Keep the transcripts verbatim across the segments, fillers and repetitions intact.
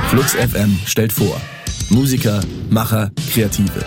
Flux F M stellt vor. Musiker, Macher, Kreative.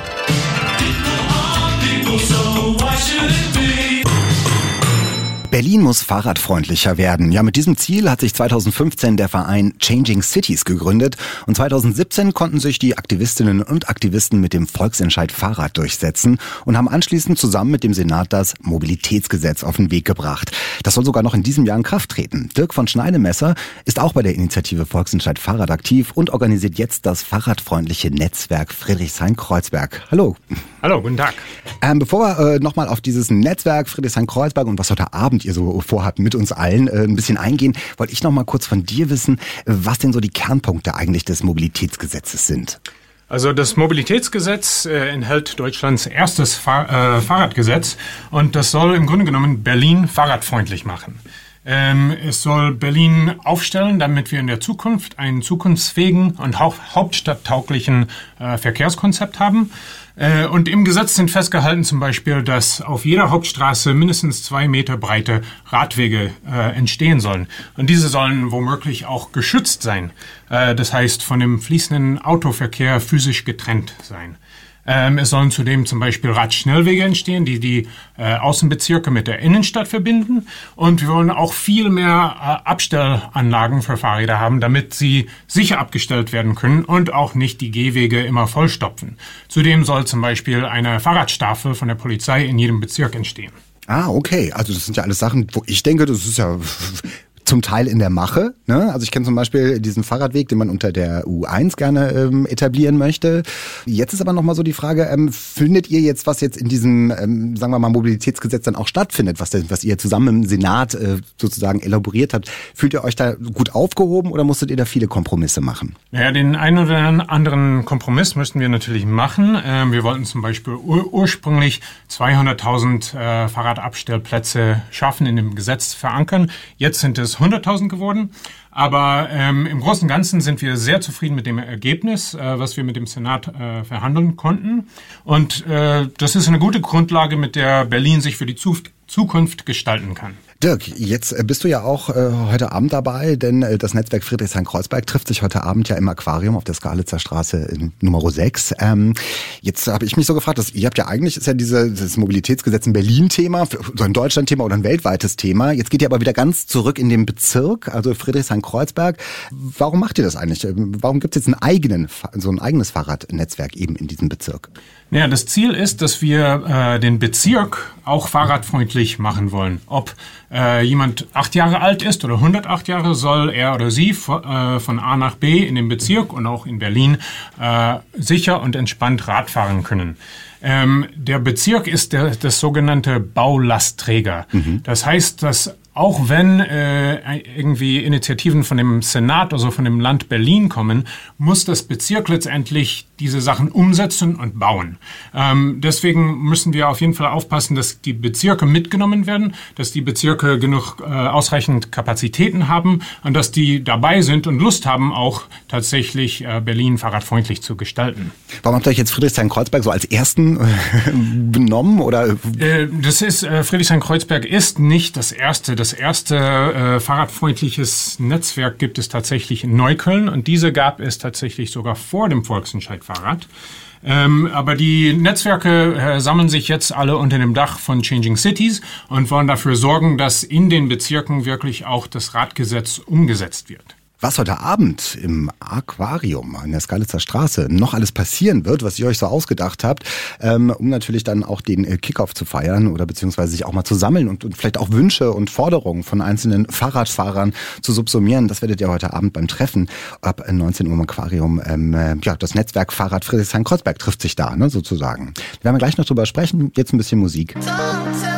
Berlin muss fahrradfreundlicher werden. Ja, mit diesem Ziel hat sich zweitausendfünfzehn der Verein Changing Cities gegründet und zweitausendsiebzehn konnten sich die Aktivistinnen und Aktivisten mit dem Volksentscheid Fahrrad durchsetzen und haben anschließend zusammen mit dem Senat das Mobilitätsgesetz auf den Weg gebracht. Das soll sogar noch in diesem Jahr in Kraft treten. Dirk von Schneidemesser ist auch bei der Initiative Volksentscheid Fahrrad aktiv und organisiert jetzt das fahrradfreundliche Netzwerk Friedrichshain-Kreuzberg. Hallo. Hallo, guten Tag. Ähm, bevor wir äh, nochmal auf dieses Netzwerk Friedrichshain-Kreuzberg und was heute Abend ihr so vorhabt, mit uns allen äh, ein bisschen eingehen, wollte ich noch mal kurz von dir wissen, was denn so die Kernpunkte eigentlich des Mobilitätsgesetzes sind. Also das Mobilitätsgesetz äh, enthält Deutschlands erstes Fahr- äh, Fahrradgesetz und das soll im Grunde genommen Berlin fahrradfreundlich machen. Ähm, es soll Berlin aufstellen, damit wir in der Zukunft einen zukunftsfähigen und hau- hauptstadttauglichen äh, Verkehrskonzept haben. Äh, und im Gesetz sind festgehalten zum Beispiel, dass auf jeder Hauptstraße mindestens zwei Meter breite Radwege äh, entstehen sollen. Und diese sollen womöglich auch geschützt sein. Äh, das heißt, von dem fließenden Autoverkehr physisch getrennt sein. Ähm, es sollen zudem zum Beispiel Radschnellwege entstehen, die die äh, Außenbezirke mit der Innenstadt verbinden. Und wir wollen auch viel mehr äh, Abstellanlagen für Fahrräder haben, damit sie sicher abgestellt werden können und auch nicht die Gehwege immer vollstopfen. Zudem soll zum Beispiel eine Fahrradstaffel von der Polizei in jedem Bezirk entstehen. Ah, okay. Also das sind ja alles Sachen, wo ich denke, das ist ja zum Teil in der Mache. Ne? Also ich kenne zum Beispiel diesen Fahrradweg, den man unter der U eins gerne ähm, etablieren möchte. Jetzt ist aber nochmal so die Frage, ähm, findet ihr jetzt, was jetzt in diesem, ähm, sagen wir mal, Mobilitätsgesetz dann auch stattfindet, was, denn, was ihr zusammen im Senat äh, sozusagen elaboriert habt, fühlt ihr euch da gut aufgehoben oder musstet ihr da viele Kompromisse machen? Naja, den einen oder anderen Kompromiss müssten wir natürlich machen. Ähm, wir wollten zum Beispiel ur- ursprünglich zweihunderttausend äh, Fahrradabstellplätze schaffen, in dem Gesetz verankern. Jetzt sind es hunderttausend geworden, aber ähm, im Großen und Ganzen sind wir sehr zufrieden mit dem Ergebnis, äh, was wir mit dem Senat äh, verhandeln konnten. Und äh, das ist eine gute Grundlage, mit der Berlin sich für die Zuf- Zukunft gestalten kann. Dirk, jetzt bist du ja auch äh, heute Abend dabei, denn äh, das Netzwerk Friedrichshain-Kreuzberg trifft sich heute Abend ja im Aquarium auf der Skalitzer Straße in Nummer sechs. Ähm, jetzt habe ich mich so gefragt, dass ihr habt ja eigentlich, ist ja diese, das Mobilitätsgesetz ein Berlin-Thema, so ein Deutschland-Thema oder ein weltweites Thema. Jetzt geht ihr aber wieder ganz zurück in den Bezirk, also Friedrichshain-Kreuzberg. Warum macht ihr das eigentlich? Warum gibt es jetzt einen eigenen, so ein eigenes Fahrradnetzwerk eben in diesem Bezirk? Naja, das Ziel ist, dass wir äh, den Bezirk auch fahrradfreundlich machen wollen. Ob äh, jemand acht Jahre alt ist oder hundertacht Jahre, soll er oder sie von, äh, von A nach B in dem Bezirk und auch in Berlin äh, sicher und entspannt Rad fahren können. Ähm, der Bezirk ist der, das sogenannte Baulastträger. Mhm. Das heißt, dass auch wenn äh, irgendwie Initiativen von dem Senat, also von dem Land Berlin kommen, muss das Bezirk letztendlich diese Sachen umsetzen und bauen. Ähm, deswegen müssen wir auf jeden Fall aufpassen, dass die Bezirke mitgenommen werden, dass die Bezirke genug äh, ausreichend Kapazitäten haben und dass die dabei sind und Lust haben, auch tatsächlich äh, Berlin fahrradfreundlich zu gestalten. Warum habt ihr euch jetzt Friedrichshain-Kreuzberg so als ersten äh, benommen? Oder? Äh, das ist äh, Friedrichshain-Kreuzberg ist nicht das erste. Das erste äh, fahrradfreundliches Netzwerk gibt es tatsächlich in Neukölln und diese gab es tatsächlich sogar vor dem Volksentscheid Fahrrad. Ähm, aber die Netzwerke äh, sammeln sich jetzt alle unter dem Dach von Changing Cities und wollen dafür sorgen, dass in den Bezirken wirklich auch das Radgesetz umgesetzt wird. Was heute Abend im Aquarium an der Skalitzer Straße noch alles passieren wird, was ihr euch so ausgedacht habt, ähm, um natürlich dann auch den äh, Kickoff zu feiern oder beziehungsweise sich auch mal zu sammeln und, und vielleicht auch Wünsche und Forderungen von einzelnen Fahrradfahrern zu subsumieren. Das werdet ihr heute Abend beim Treffen ab neunzehn Uhr im Aquarium. Ähm, äh, ja, das Netzwerk Fahrrad Friedrichshain-Kreuzberg trifft sich da, ne, sozusagen. Wir werden gleich noch drüber sprechen. Jetzt ein bisschen Musik.